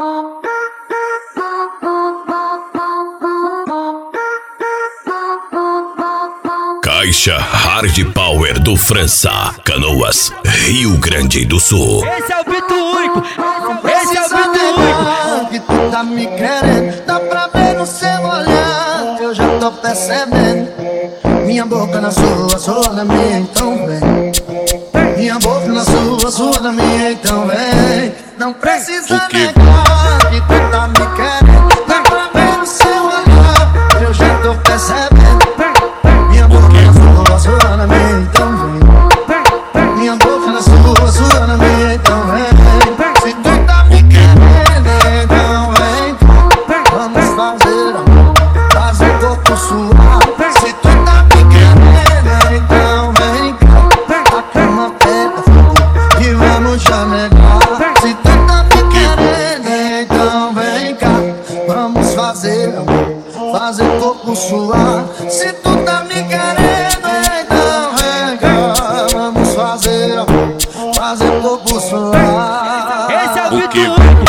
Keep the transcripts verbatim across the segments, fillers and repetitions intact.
Caixa Hard Power do França, Canoas, Rio Grande do Sul. Esse é o Bito único, esse é o Bito único. Que tu tá me querendo, dá pra ver no seu olhar. Eu já tô percebendo. Minha boca na sua, sua na minha, então vem. Minha boca na sua, sua na minha, então vem. Não precisa negar que tu tá me querendo, dá pra ver no seu olhar. Eu já tô percebendo. Minha boca na sua, sua na minha, então vem. Minha boca na sua, sua na minha, então vem. Se tu tá me querendo, então vem. Vamos fazer amor, fazer corpo suar. Se tu tá me querendo, então vem cá. A cama pega fogo e vamos chamegar. Se tu tá me querendo, então vem cá. Vamos fazer amor, fazer corpo suar. Se tu tá me querendo, então vem cá. Vamos fazer amor, fazer corpo suar. Esse é o Bito que único.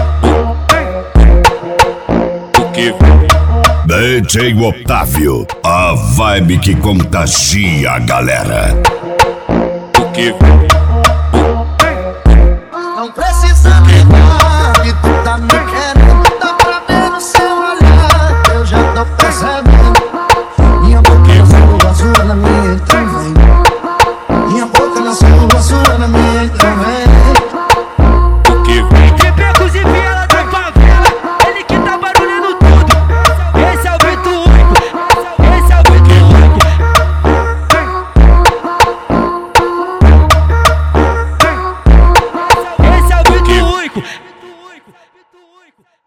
O que D J Otávio, a vibe que contagia a galera. O que Não precisa negar que tu tá me querendo, dá pra ver no seu olhar. Eu já tô percebendo. Minha boca na sua, sua na minha, então vem. Minha boca na sua, sua na minha, então vem. O que De becos e viela da favela, ele que tá barulhando tudo. Esse é o Bito único, esse é o Bito único. Esse é o Bito único.